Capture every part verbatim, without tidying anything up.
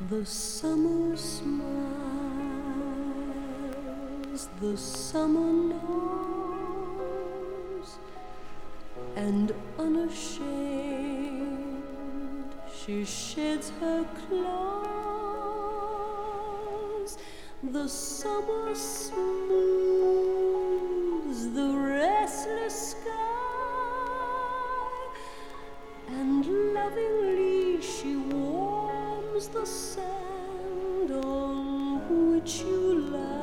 The summer smiles, the summer knows, and unashamed she sheds her clothes. The summer smooths the restless sky, and lovingly she warms the sand on which you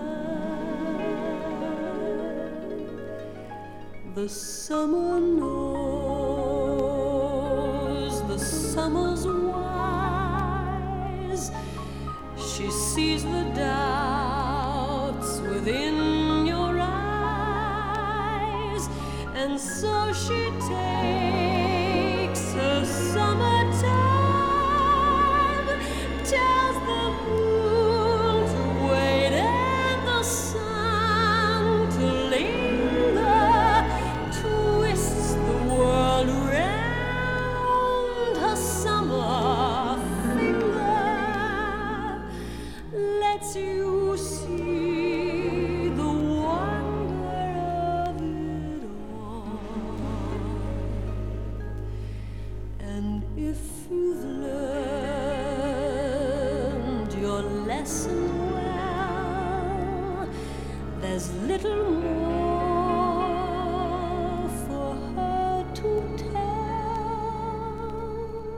lie. The summer knows, the summer's wise. She sees the doubts within your eyes, and so she takes her summertime, tells the moon to wait and the sun to linger, twists the world round her summer finger, lets you see the wonder of it all. And if you've learned your lesson well, there's little more for her to tell.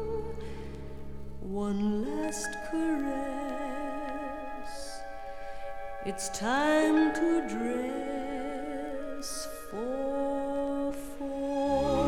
One last caress, it's time to dress for fall.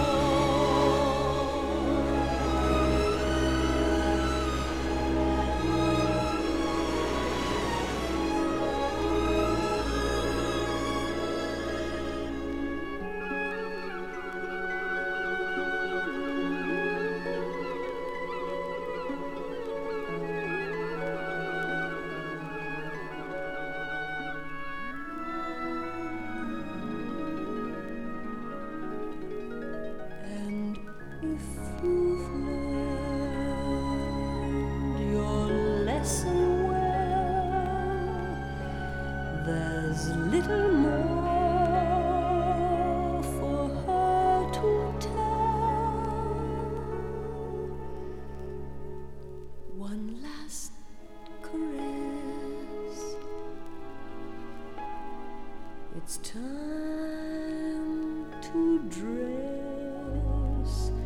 And if you've learned your lesson well, there's little more for her to tell. One last caress, it's time to dress